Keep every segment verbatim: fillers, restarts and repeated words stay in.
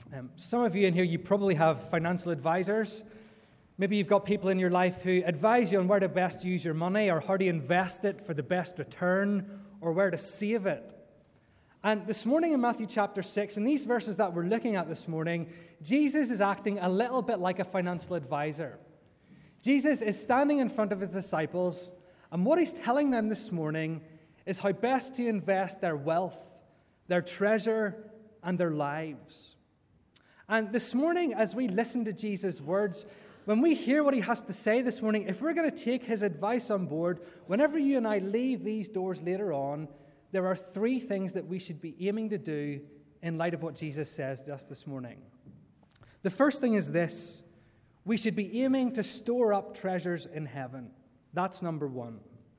Um, some of you in here, you probably have financial advisors. Maybe you've got people in your life who advise you on where to best use your money, or how to invest it for the best return, or where to save it. And this morning in Matthew chapter six, in these verses that we're looking at this morning, Jesus is acting a little bit like a financial advisor. Jesus is standing in front of his disciples, and what he's telling them this morning is how best to invest their wealth, their treasure, and their lives. And this morning, as we listen to Jesus' words, when we hear what he has to say this morning, if we're going to take his advice on board, whenever you and I leave these doors later on, there are three things that we should be aiming to do in light of what Jesus says to us this morning. The first thing is this: we should be aiming to store up treasures in heaven. That's number one.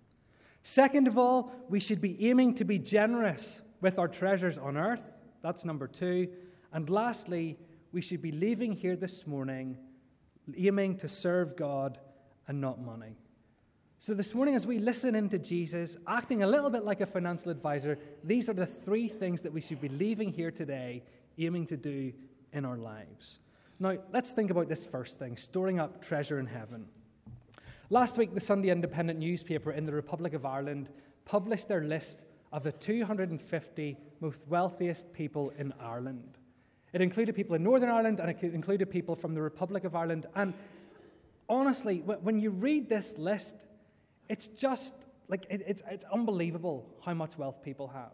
Second of all, we should be aiming to be generous with our treasures on earth. That's number two. And lastly, we should be leaving here this morning aiming to serve God and not money. So this morning, as we listen into Jesus, acting a little bit like a financial advisor, these are the three things that we should be leaving here today, aiming to do in our lives. Now, let's think about this first thing, storing up treasure in heaven. Last week, the Sunday Independent newspaper in the Republic of Ireland published their list of the two hundred fifty most wealthiest people in Ireland. It included people in Northern Ireland, and it included people from the Republic of Ireland. And honestly, when you read this list, it's just like it, it's it's unbelievable how much wealth people have.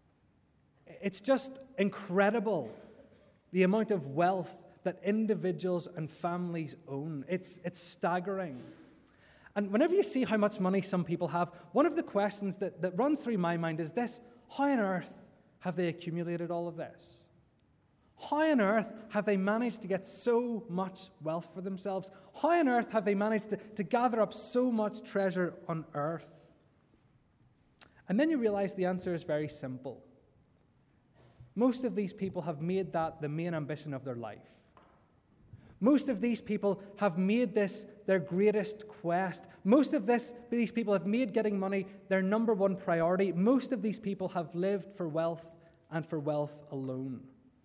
It's just incredible the amount of wealth that individuals and families own. It's it's staggering. And whenever you see how much money some people have, one of the questions that, that runs through my mind is this: how on earth have they accumulated all of this? How on earth have they managed to get so much wealth for themselves? How on earth have they managed to, to gather up so much treasure on earth? And then you realize the answer is very simple. Most of these people have made that the main ambition of their life. Most of these people have made this their greatest quest. Most of this, these people have made getting money their number one priority. Most of these people have lived for wealth and for wealth alone.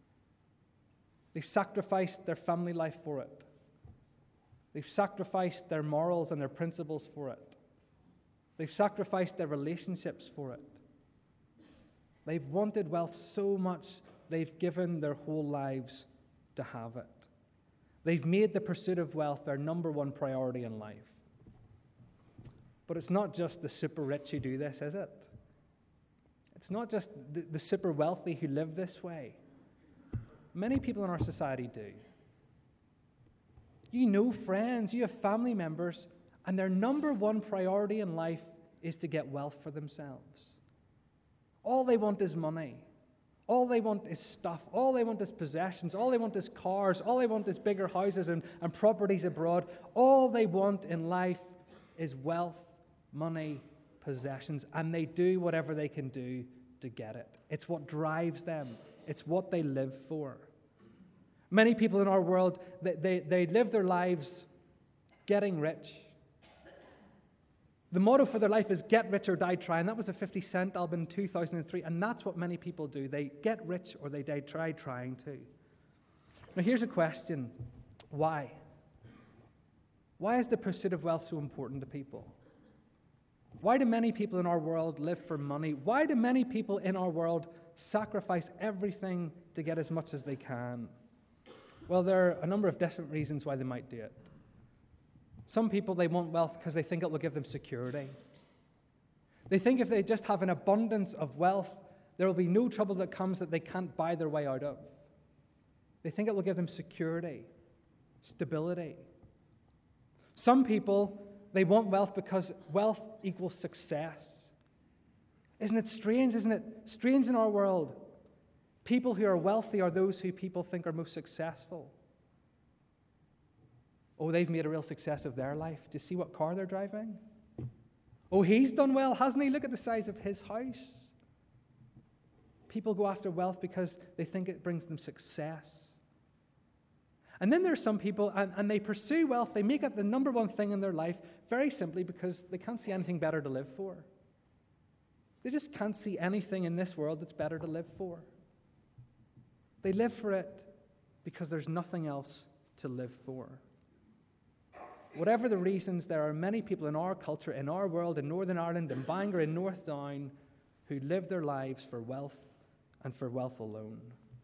They've sacrificed their family life for it. They've sacrificed their morals and their principles for it. They've sacrificed their relationships for it. They've wanted wealth so much, they've given their whole lives to have it. They've made the pursuit of wealth their number one priority in life. But it's not just the super rich who do this, is it? It's not just the, the super wealthy who live this way. Many people in our society do. You know friends, you have family members, and their number one priority in life is to get wealth for themselves. All they want is money. All they want is stuff. All they want is possessions. All they want is cars. All they want is bigger houses and, and properties abroad. All they want in life is wealth, money, possessions, and they do whatever they can do to get it. It's what drives them. It's what they live for. Many people in our world, they, they, they live their lives getting rich. The motto for their life is get rich or die trying. That was a fifty cent album in two thousand three, and that's what many people do. They get rich or they die try trying to. Now here's a question. Why? Why is the pursuit of wealth so important to people? Why do many people in our world live for money? Why do many people in our world sacrifice everything to get as much as they can? Well, there are a number of different reasons why they might do it. Some people, they want wealth because they think it will give them security. They think if they just have an abundance of wealth, there will be no trouble that comes that they can't buy their way out of. They think it will give them security, stability. Some people, they want wealth because wealth equals success. Isn't it strange? Isn't it strange in our world? People who are wealthy are those who people think are most successful. Oh, they've made a real success of their life. Do you see what car they're driving? Oh, he's done well, hasn't he? Look at the size of his house. People go after wealth because they think it brings them success. And then there are some people, and, and they pursue wealth, they make it the number one thing in their life, very simply because they can't see anything better to live for. They just can't see anything in this world that's better to live for. They live for it because there's nothing else to live for. Whatever the reasons, there are many people in our culture, in our world, in Northern Ireland, in Bangor, in North Down, who live their lives for wealth and for wealth alone.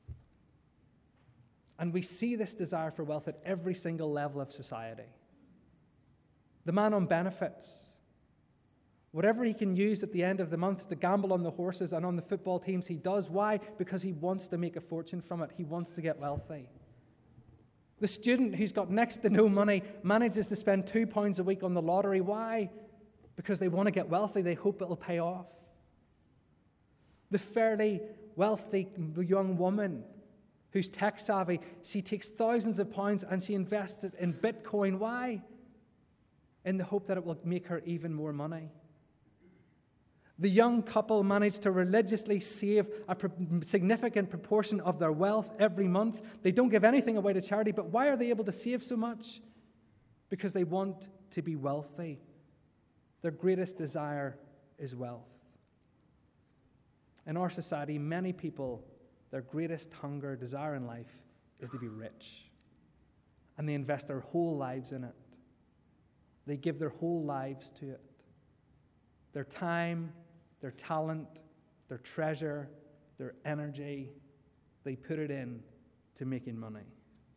And we see this desire for wealth at every single level of society. The man on benefits, whatever he can use at the end of the month to gamble on the horses and on the football teams, he does. Why? Because he wants to make a fortune from it. He wants to get wealthy. The student who's got next to no money manages to spend two pounds a week on the lottery. Why? Because they want to get wealthy. They hope it'll pay off. The fairly wealthy young woman who's tech savvy, she takes thousands of pounds and she invests it in Bitcoin. Why? In the hope that it will make her even more money. The young couple manage to religiously save a pro- significant proportion of their wealth every month. They don't give anything away to charity, but why are they able to save so much? Because they want to be wealthy. Their greatest desire is wealth. In our society, many people, their greatest hunger, desire in life is to be rich. And they invest their whole lives in it. They give their whole lives to it. Their time, their talent, their treasure, their energy, they put it in to making money.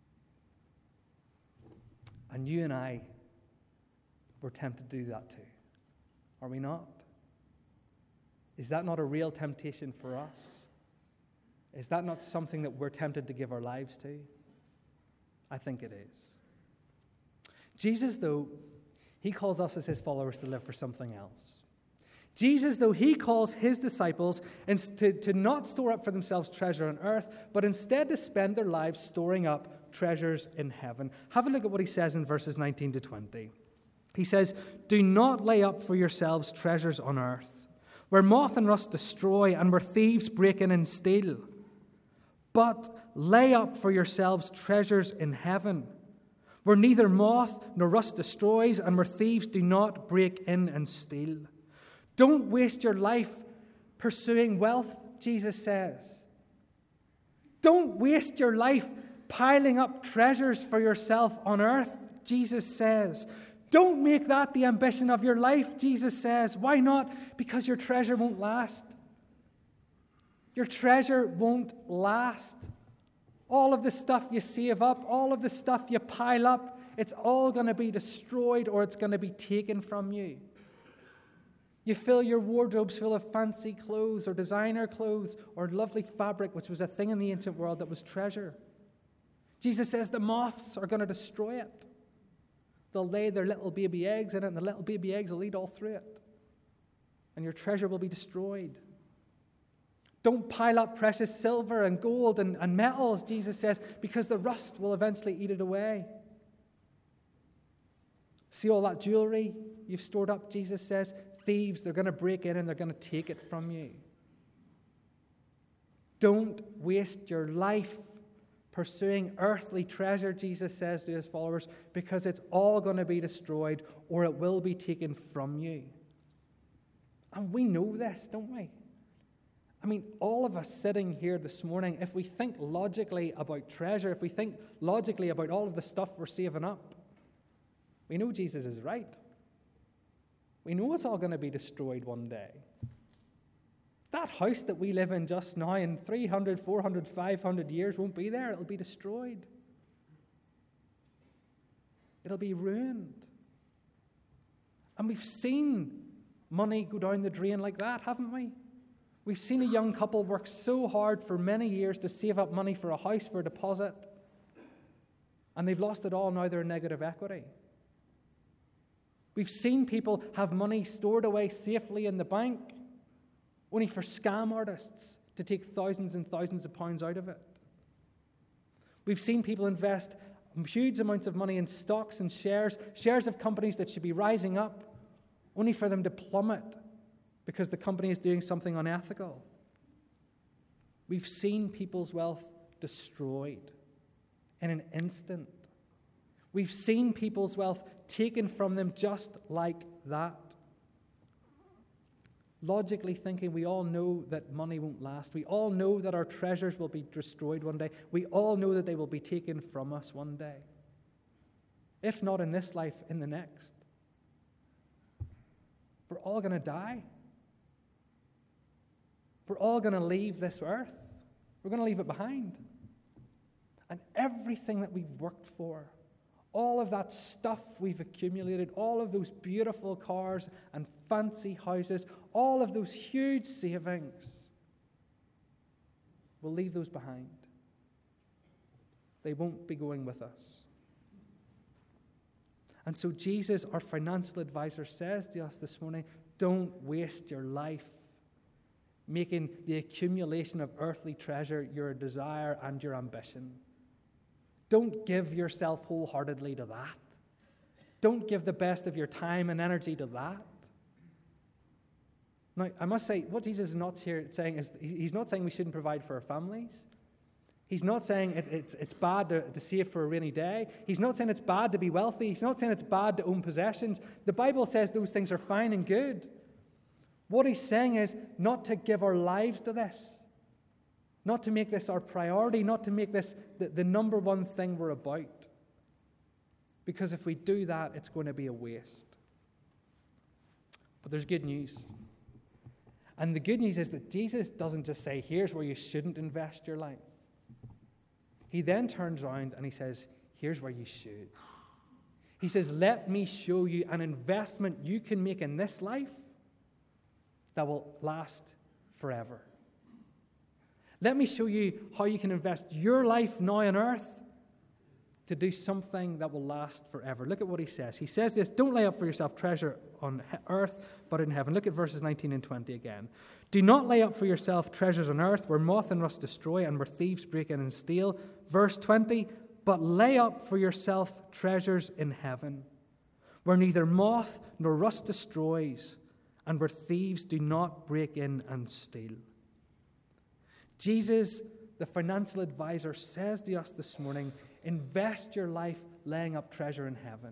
And you and I, we're tempted to do that too. Are we not? Is that not a real temptation for us? Is that not something that we're tempted to give our lives to? I think it is. Jesus, though, he calls us as his followers to live for something else. Jesus, though, he calls his disciples to, to not store up for themselves treasure on earth, but instead to spend their lives storing up treasures in heaven. Have a look at what he says in verses nineteen to twenty. He says, "Do not lay up for yourselves treasures on earth, where moth and rust destroy and where thieves break in and steal. But lay up for yourselves treasures in heaven, where neither moth nor rust destroys and where thieves do not break in and steal." Don't waste your life pursuing wealth, Jesus says. Don't waste your life piling up treasures for yourself on earth, Jesus says. Don't make that the ambition of your life, Jesus says. Why not? Because your treasure won't last. Your treasure won't last. All of the stuff you save up, all of the stuff you pile up, it's all going to be destroyed or it's going to be taken from you. You fill your wardrobes full of fancy clothes or designer clothes or lovely fabric, which was a thing in the ancient world that was treasure. Jesus says the moths are going to destroy it. They'll lay their little baby eggs in it, and the little baby eggs will eat all through it. And your treasure will be destroyed. Don't pile up precious silver and gold and, and metals, Jesus says, because the rust will eventually eat it away. See all that jewelry you've stored up, Jesus says? Thieves, they're going to break in and they're going to take it from you. Don't waste your life pursuing earthly treasure, Jesus says to his followers, because it's all going to be destroyed or it will be taken from you. And we know this, don't we? I mean, all of us sitting here this morning, if we think logically about treasure, if we think logically about all of the stuff we're saving up, we know Jesus is right. We know it's all going to be destroyed one day. That house that we live in just now in three hundred, four hundred, five hundred years won't be there. It'll be destroyed. It'll be ruined. And we've seen money go down the drain like that, haven't we? We've seen a young couple work so hard for many years to save up money for a house, for a deposit, and they've lost it all. Now they're in negative equity. We've seen people have money stored away safely in the bank, only for scam artists to take thousands and thousands of pounds out of it. We've seen people invest huge amounts of money in stocks and shares, shares of companies that should be rising up, only for them to plummet because the company is doing something unethical. We've seen people's wealth destroyed in an instant. We've seen people's wealth taken from them just like that. Logically thinking, we all know that money won't last. We all know that our treasures will be destroyed one day. We all know that they will be taken from us one day. If not in this life, in the next. We're all going to die. We're all going to leave this earth. We're going to leave it behind. And everything that we've worked for, all of that stuff we've accumulated, all of those beautiful cars and fancy houses, all of those huge savings, we'll leave those behind. They won't be going with us. And so Jesus, our financial advisor, says to us this morning, don't waste your life making the accumulation of earthly treasure your desire and your ambition. Don't give yourself wholeheartedly to that. Don't give the best of your time and energy to that. Now, I must say, what Jesus is not here saying is, he's not saying we shouldn't provide for our families. He's not saying it, it's, it's bad to, to save for a rainy day. He's not saying it's bad to be wealthy. He's not saying it's bad to own possessions. The Bible says those things are fine and good. What he's saying is not to give our lives to this. Not to make this our priority, not to make this the, the number one thing we're about. Because if we do that, it's going to be a waste. But there's good news. And the good news is that Jesus doesn't just say, here's where you shouldn't invest your life. He then turns around and he says, here's where you should. He says, let me show you an investment you can make in this life that will last forever. Let me show you how you can invest your life now on earth to do something that will last forever. Look at what he says. He says this, don't lay up for yourself treasure on earth, but in heaven. Look at verses nineteen and twenty again. Do not lay up for yourself treasures on earth where moth and rust destroy and where thieves break in and steal. Verse twenty, but lay up for yourself treasures in heaven where neither moth nor rust destroys and where thieves do not break in and steal. Jesus, the financial advisor, says to us this morning, invest your life laying up treasure in heaven.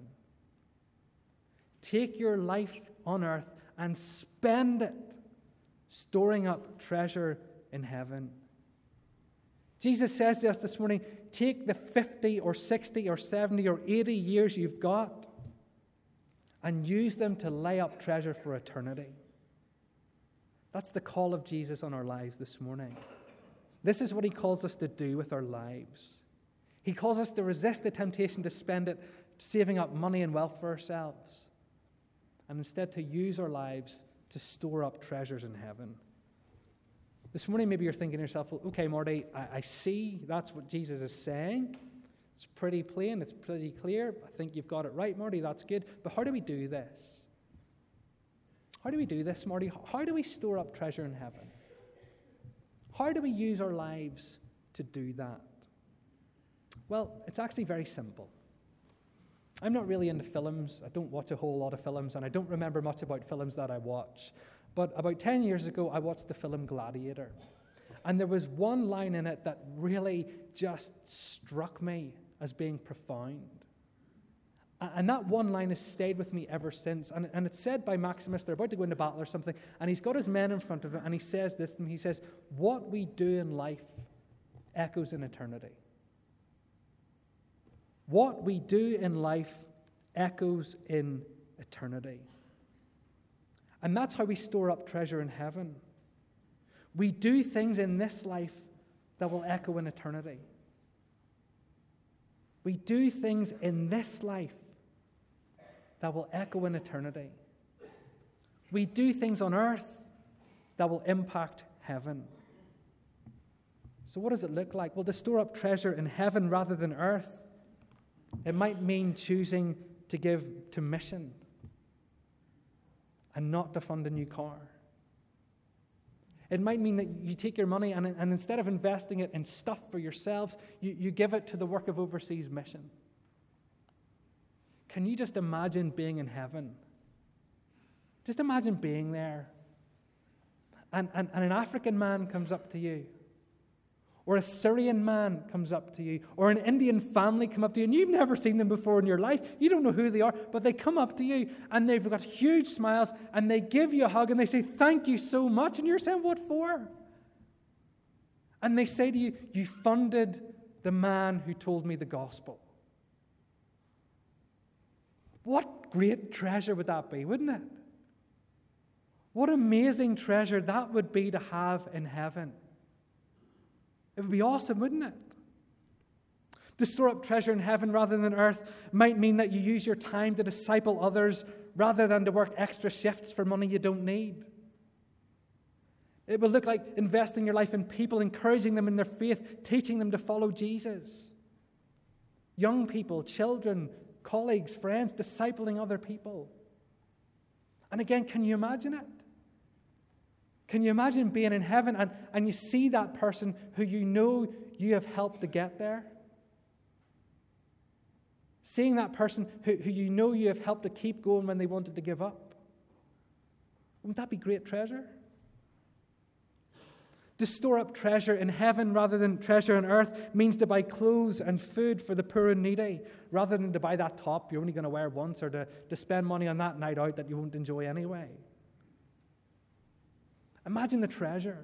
Take your life on earth and spend it storing up treasure in heaven. Jesus says to us this morning, take the fifty or sixty or seventy or eighty years you've got and use them to lay up treasure for eternity. That's the call of Jesus on our lives this morning. This is what he calls us to do with our lives. He calls us to resist the temptation to spend it saving up money and wealth for ourselves, and instead to use our lives to store up treasures in heaven. This morning, maybe you're thinking to yourself, well, okay, Marty, I, I see that's what Jesus is saying. It's pretty plain, it's pretty clear. I think you've got it right, Marty, that's good. But how do we do this? How do we do this, Marty? How do we store up treasure in heaven? How do we use our lives to do that? Well, it's actually very simple. I'm not really into films. I don't watch a whole lot of films, and I don't remember much about films that I watch. But about ten years ago, I watched the film Gladiator. And there was one line in it that really just struck me as being profound. And that one line has stayed with me ever since. And, and it's said by Maximus, they're about to go into battle or something, and he's got his men in front of him, and he says this to them. He says, what we do in life echoes in eternity. What we do in life echoes in eternity. And that's how we store up treasure in heaven. We do things in this life that will echo in eternity. We do things in this life that will echo in eternity. We do things on earth that will impact heaven. So what does it look like? Well, to store up treasure in heaven rather than earth, it might mean choosing to give to mission and not to fund a new car. It might mean that you take your money and, and instead of investing it in stuff for yourselves, you, you give it to the work of overseas mission. Can you just imagine being in heaven? Just imagine being there. And, and, and an African man comes up to you. Or a Syrian man comes up to you, or an Indian family come up to you, and you've never seen them before in your life. You don't know who they are, but they come up to you, and they've got huge smiles, and they give you a hug, and they say, thank you so much. And you're saying, what for? And they say to you, you funded the man who told me the gospel. What great treasure would that be, wouldn't it? What amazing treasure that would be to have in heaven. It would be awesome, wouldn't it? To store up treasure in heaven rather than earth might mean that you use your time to disciple others rather than to work extra shifts for money you don't need. It will look like investing your life in people, encouraging them in their faith, teaching them to follow Jesus. Young people, children, colleagues, friends, discipling other people. And again, can you imagine it? Can you imagine being in heaven and, and you see that person who you know you have helped to get there? Seeing that person who, who you know you have helped to keep going when they wanted to give up. Wouldn't that be great treasure? To store up treasure in heaven rather than treasure on earth means to buy clothes and food for the poor and needy rather than to buy that top you're only going to wear once or to, to spend money on that night out that you won't enjoy anyway. Imagine the treasure.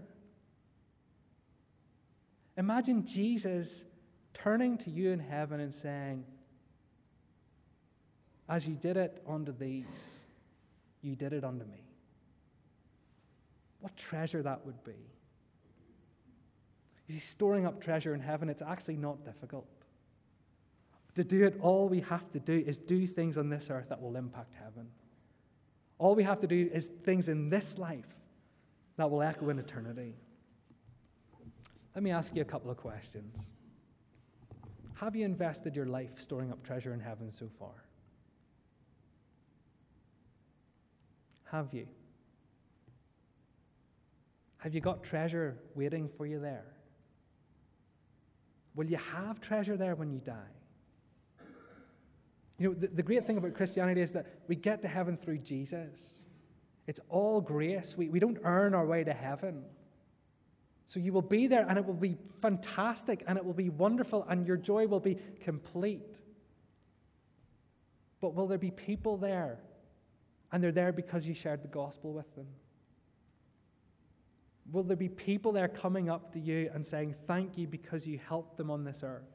Imagine Jesus turning to you in heaven and saying, as you did it unto these, you did it unto me. What treasure that would be. You see, storing up treasure in heaven, it's actually not difficult. To do it, all we have to do is do things on this earth that will impact heaven. All we have to do is things in this life that will echo in eternity. Let me ask you a couple of questions. Have you invested your life storing up treasure in heaven so far? Have you? Have you got treasure waiting for you there? Will you have treasure there when you die? You know, the, the great thing about Christianity is that we get to heaven through Jesus. It's all grace. We, we don't earn our way to heaven. So you will be there and it will be fantastic and it will be wonderful and your joy will be complete. But will there be people there and they're there because you shared the gospel with them? Will there be people there coming up to you and saying thank you because you helped them on this earth?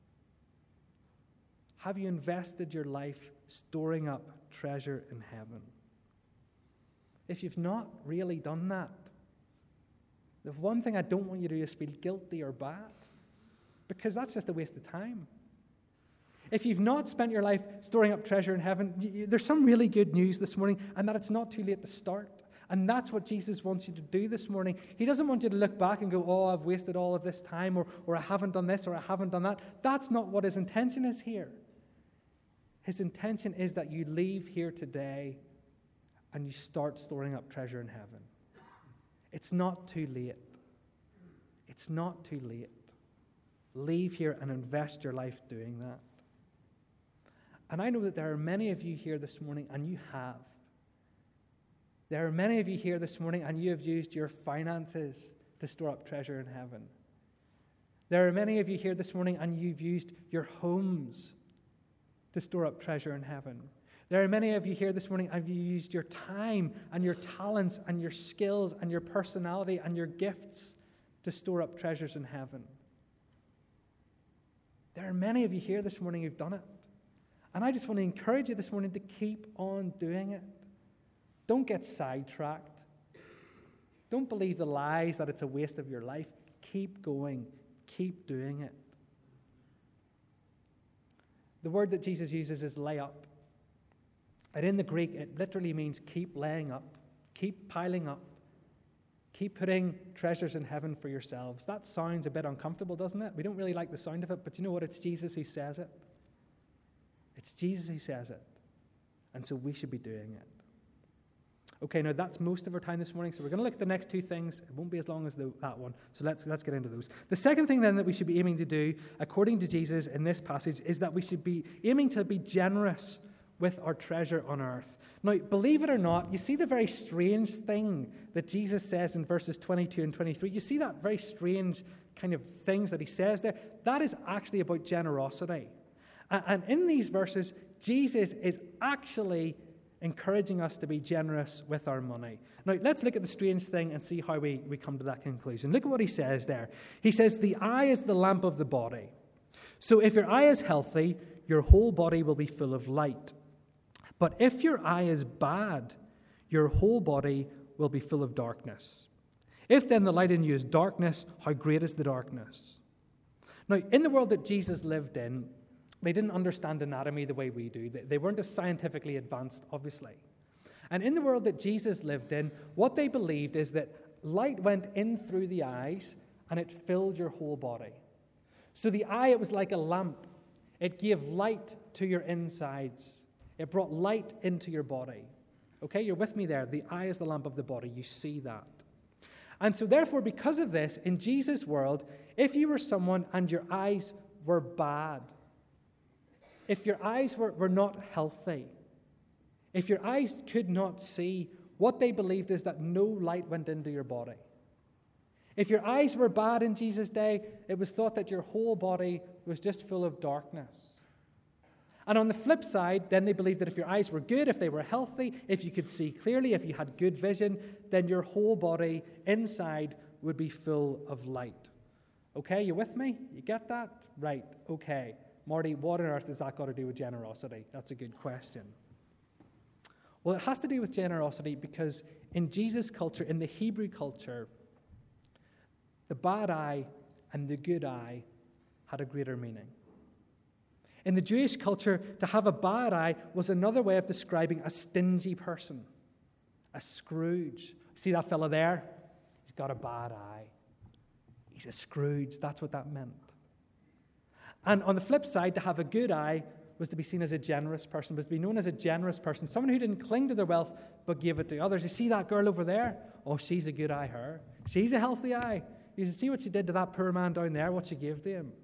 Have you invested your life storing up treasure in heaven? If you've not really done that, the one thing I don't want you to do is feel guilty or bad, because that's just a waste of time. If you've not spent your life storing up treasure in heaven, you, there's some really good news this morning, and that it's not too late to start. And that's what Jesus wants you to do this morning. He doesn't want you to look back and go, oh, I've wasted all of this time, or, or I haven't done this, or I haven't done that. That's not what his intention is here. His intention is that you leave here today and you start storing up treasure in heaven. It's not too late. It's not too late. Leave here and invest your life doing that. And I know that there are many of you here this morning, and you have. There are many of you here this morning, and you have used your finances to store up treasure in heaven. There are many of you here this morning, and you've used your homes to store up treasure in heaven. There are many of you here this morning, and you've used your time and your talents and your skills and your personality and your gifts to store up treasures in heaven. There are many of you here this morning who've done it. And I just want to encourage you this morning to keep on doing it. Don't get sidetracked. Don't believe the lies that it's a waste of your life. Keep going. Keep doing it. The word that Jesus uses is lay up. And in the Greek, it literally means keep laying up, keep piling up, keep putting treasures in heaven for yourselves. That sounds a bit uncomfortable, doesn't it? We don't really like the sound of it, but you know what? It's Jesus who says it. It's Jesus who says it. And so we should be doing it. Okay, now that's most of our time this morning, so we're going to look at the next two things. It won't be as long as the, that one, so let's, let's get into those. The second thing then that we should be aiming to do, according to Jesus in this passage, is that we should be aiming to be generous with our treasure on earth. Now, believe it or not, you see the very strange thing that Jesus says in verses twenty-two and twenty-three. You see that very strange kind of things that he says there, that is actually about generosity. And, and in these verses, Jesus is actually encouraging us to be generous with our money. Now, let's look at the strange thing and see how we, we come to that conclusion. Look at what he says there. He says, the eye is the lamp of the body. So if your eye is healthy, your whole body will be full of light. But if your eye is bad, your whole body will be full of darkness. If then the light in you is darkness, how great is the darkness? Now, in the world that Jesus lived in, they didn't understand anatomy the way we do. They weren't as scientifically advanced, obviously. And in the world that Jesus lived in, what they believed is that light went in through the eyes and it filled your whole body. So the eye, it was like a lamp. It gave light to your insides. It brought light into your body. Okay, you're with me there. The eye is the lamp of the body. You see that. And so therefore, because of this, in Jesus' world, if you were someone and your eyes were bad, if your eyes were, were not healthy, if your eyes could not see, what they believed is that no light went into your body. If your eyes were bad in Jesus' day, it was thought that your whole body was just full of darkness. And on the flip side, then they believed that if your eyes were good, if they were healthy, if you could see clearly, if you had good vision, then your whole body inside would be full of light. Okay, you with me? You get that? Right, okay. Marty, what on earth has that got to do with generosity? That's a good question. Well, it has to do with generosity because in Jesus' culture, in the Hebrew culture, the bad eye and the good eye had a greater meaning. In the Jewish culture, to have a bad eye was another way of describing a stingy person, a Scrooge. See that fella there? He's got a bad eye. He's a Scrooge. That's what that meant. And on the flip side, to have a good eye was to be seen as a generous person, was to be known as a generous person, someone who didn't cling to their wealth but gave it to others. You see that girl over there? Oh, she's a good eye, her. She's a healthy eye. You see what she did to that poor man down there, what she gave to him.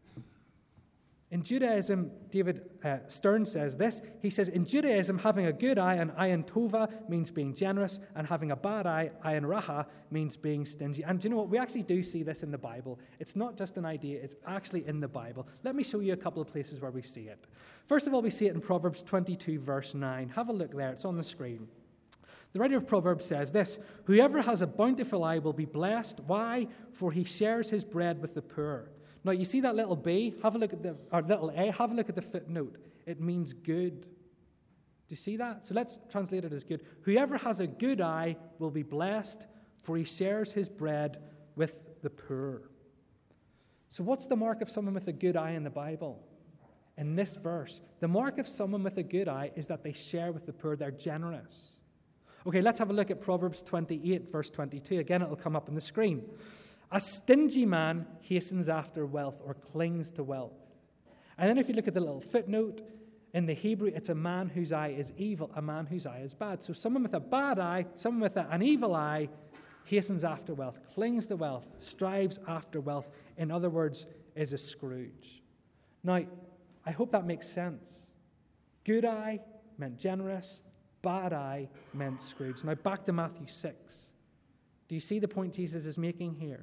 In Judaism, David uh, Stern says this. He says, in Judaism, having a good eye, an ayin tova, means being generous, and having a bad eye, ayin raha, means being stingy. And do you know what? We actually do see this in the Bible. It's not just an idea. It's actually in the Bible. Let me show you a couple of places where we see it. First of all, we see it in Proverbs twenty-two, verse nine. Have a look there. It's on the screen. The writer of Proverbs says this, whoever has a bountiful eye will be blessed. Why? For he shares his bread with the poor. Now, you see that little B? Have a look at the, or little A, have a look at the footnote. It means good. Do you see that? So let's translate it as good. Whoever has a good eye will be blessed, for he shares his bread with the poor. So what's the mark of someone with a good eye in the Bible? In this verse, the mark of someone with a good eye is that they share with the poor. They're generous. Okay, let's have a look at Proverbs twenty-eight, verse twenty-two. Again, it'll come up on the screen. A stingy man hastens after wealth or clings to wealth. And then if you look at the little footnote, in the Hebrew, it's a man whose eye is evil, a man whose eye is bad. So someone with a bad eye, someone with a, an evil eye, hastens after wealth, clings to wealth, strives after wealth. In other words, is a Scrooge. Now, I hope that makes sense. Good eye meant generous, bad eye meant Scrooge. Now back to Matthew six. Do you see the point Jesus is making here?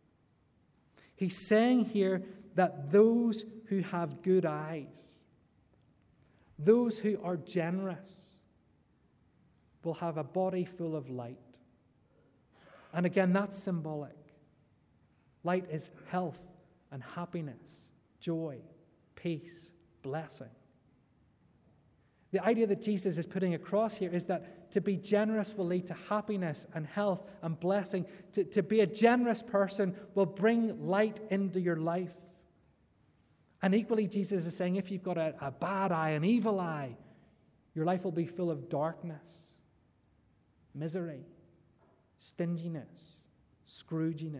He's saying here that those who have good eyes, those who are generous, will have a body full of light. And again, that's symbolic. Light is health and happiness, joy, peace, blessing. The idea that Jesus is putting across here is that to be generous will lead to happiness and health and blessing. To, to be a generous person will bring light into your life. And equally, Jesus is saying if you've got a, a bad eye, an evil eye, your life will be full of darkness, misery, stinginess, Scrooginess.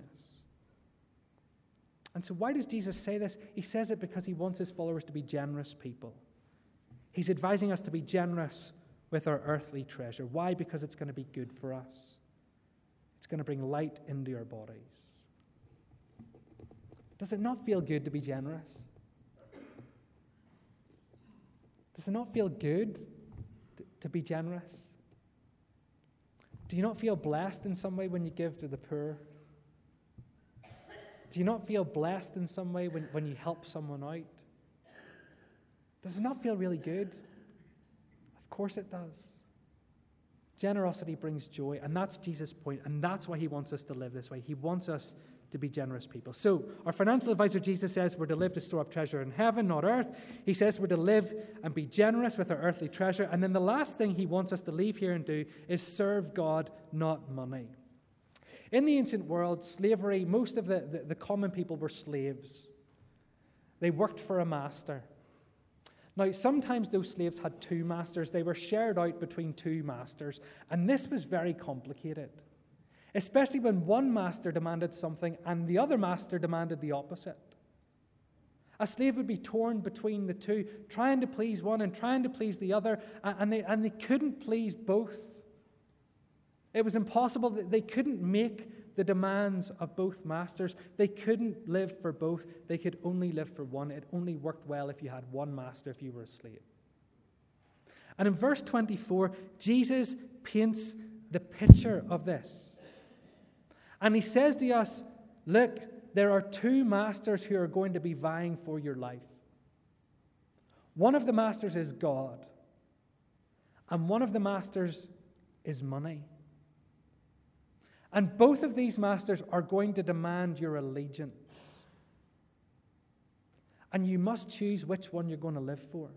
And so why does Jesus say this? He says it because he wants his followers to be generous people. He's advising us to be generous with our earthly treasure. Why? Because it's going to be good for us. It's going to bring light into our bodies. Does it not feel good to be generous? Does it not feel good to be generous? Do you not feel blessed in some way when you give to the poor? Do you not feel blessed in some way when, when you help someone out? Does it not feel really good? Of course it does. Generosity brings joy, and that's Jesus' point, and that's why he wants us to live this way. He wants us to be generous people. So, our financial advisor, Jesus, says we're to live to store up treasure in heaven, not earth. He says we're to live and be generous with our earthly treasure. And then the last thing he wants us to leave here and do is serve God, not money. In the ancient world, slavery, most of the, the, the common people were slaves. They worked for a master. Now, sometimes those slaves had two masters. They were shared out between two masters. And this was very complicated, especially when one master demanded something and the other master demanded the opposite. A slave would be torn between the two, trying to please one and trying to please the other, and they, and they couldn't please both. It was impossible. They couldn't make the demands of both masters. They couldn't live for both. They could only live for one. It only worked well if you had one master, if you were a slave. And in verse twenty-four, Jesus paints the picture of this. And he says to us, look, there are two masters who are going to be vying for your life. One of the masters is God, and one of the masters is money. And both of these masters are going to demand your allegiance. And you must choose which one you're going to live for.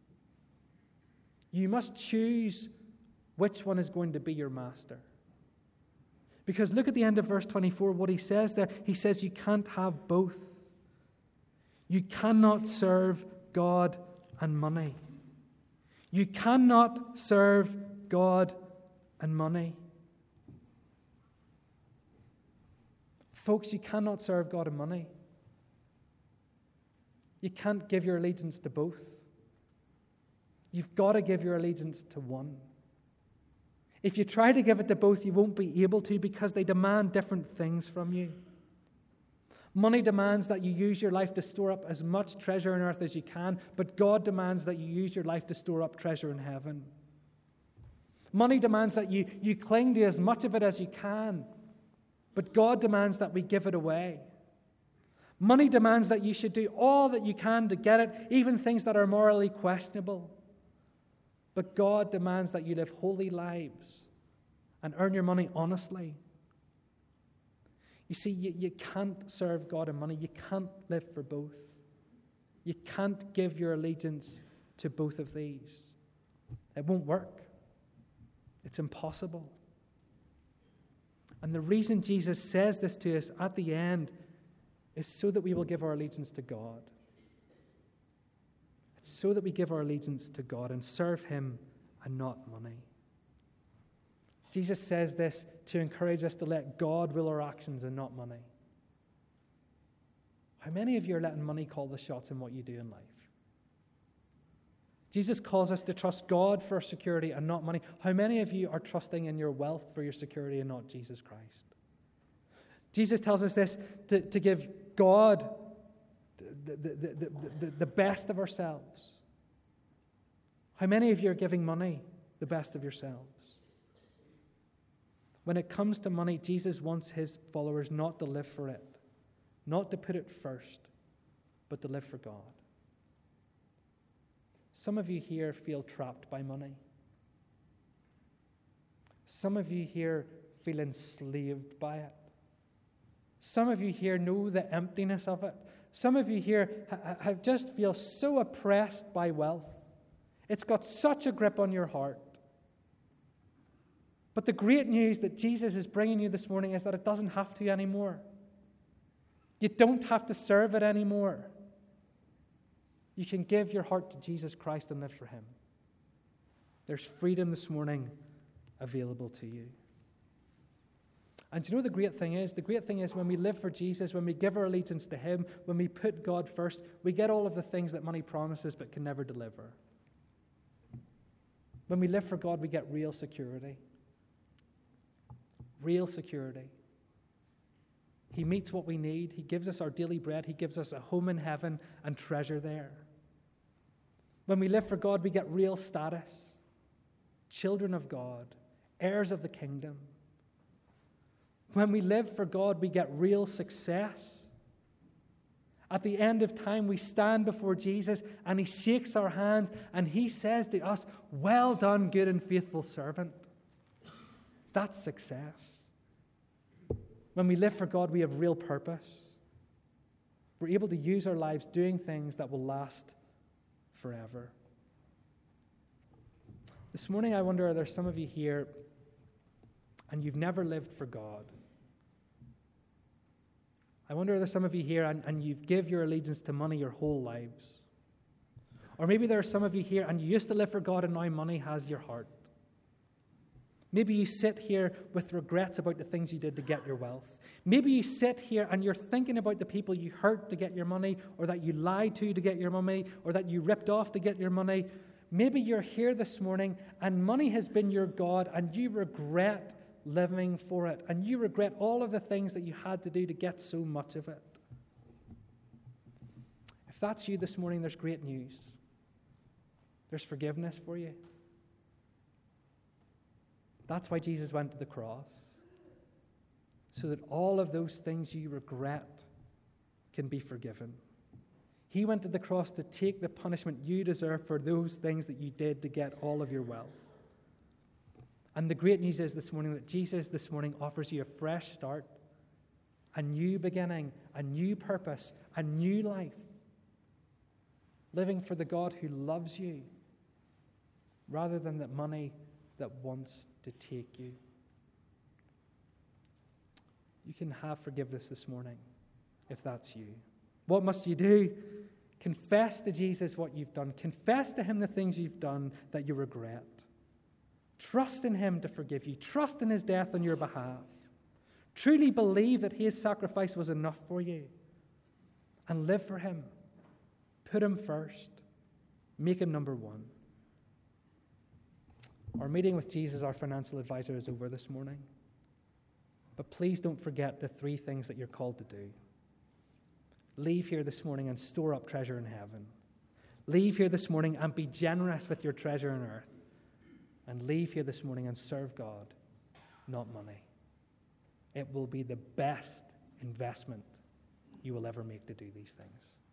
You must choose which one is going to be your master. Because look at the end of verse twenty-four, what he says there. He says you can't have both. You cannot serve God and money. You cannot serve God and money. Folks, you cannot serve God and money. You can't give your allegiance to both. You've got to give your allegiance to one. If you try to give it to both, you won't be able to because they demand different things from you. Money demands that you use your life to store up as much treasure on earth as you can, but God demands that you use your life to store up treasure in heaven. Money demands that you, you cling to as much of it as you can, but God demands that we give it away. Money demands that you should do all that you can to get it, even things that are morally questionable. But God demands that you live holy lives and earn your money honestly. You see, you, you can't serve God and money. You can't live for both. You can't give your allegiance to both of these. It won't work. It's impossible. And the reason Jesus says this to us at the end is so that we will give our allegiance to God. It's so that we give our allegiance to God and serve Him and not money. Jesus says this to encourage us to let God rule our actions and not money. How many of you are letting money call the shots in what you do in life? Jesus calls us to trust God for security and not money. How many of you are trusting in your wealth for your security and not Jesus Christ? Jesus tells us this, to, to give God the, the, the, the, the best of ourselves. How many of you are giving money the best of yourselves? When it comes to money, Jesus wants His followers not to live for it, not to put it first, but to live for God. Some of you here feel trapped by money. Some of you here feel enslaved by it. Some of you here know the emptiness of it. Some of you here ha- have just feel so oppressed by wealth. It's got such a grip on your heart. But the great news that Jesus is bringing you this morning is that it doesn't have to anymore. You don't have to serve it anymore. You can give your heart to Jesus Christ and live for Him. There's freedom this morning available to you. And you know the great thing is? The great thing is when we live for Jesus, when we give our allegiance to Him, when we put God first, we get all of the things that money promises but can never deliver. When we live for God, we get real security. Real security. He meets what we need. He gives us our daily bread. He gives us a home in heaven and treasure there. When we live for God, we get real status. Children of God, heirs of the kingdom. When we live for God, we get real success. At the end of time, we stand before Jesus and he shakes our hand and he says to us, "Well done, good and faithful servant." That's success. When we live for God, we have real purpose. We're able to use our lives doing things that will last forever. This morning, I wonder, are there some of you here and you've never lived for God? I wonder, are there some of you here and, and you've give your allegiance to money your whole lives? Or maybe there are some of you here and you used to live for God and now money has your heart. Maybe you sit here with regrets about the things you did to get your wealth. Maybe you sit here and you're thinking about the people you hurt to get your money, or that you lied to to get your money, or that you ripped off to get your money. Maybe you're here this morning and money has been your God and you regret living for it, and you regret all of the things that you had to do to get so much of it. If that's you this morning, there's great news. There's forgiveness for you. That's why Jesus went to the cross, so that all of those things you regret can be forgiven. He went to the cross to take the punishment you deserve for those things that you did to get all of your wealth. And the great news is this morning that Jesus this morning offers you a fresh start, a new beginning, a new purpose, a new life, living for the God who loves you rather than the money that wants to take you. You can have forgiveness this morning if that's you. What must you do? Confess to Jesus what you've done. Confess to him the things you've done that you regret. Trust in him to forgive you. Trust in his death on your behalf. Truly believe that his sacrifice was enough for you. And live for him. Put him first. Make him number one. Our meeting with Jesus, our financial advisor, is over this morning. But please don't forget the three things that you're called to do. Leave here this morning and store up treasure in heaven. Leave here this morning and be generous with your treasure on earth. And leave here this morning and serve God, not money. It will be the best investment you will ever make to do these things.